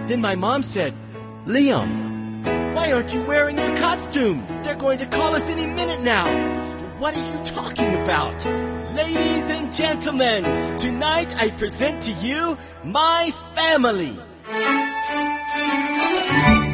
Then my mom said, Liam, why aren't you wearing your costume? They're going to call us any minute now. What are you talking about? Ladies and gentlemen, tonight I present to you my family.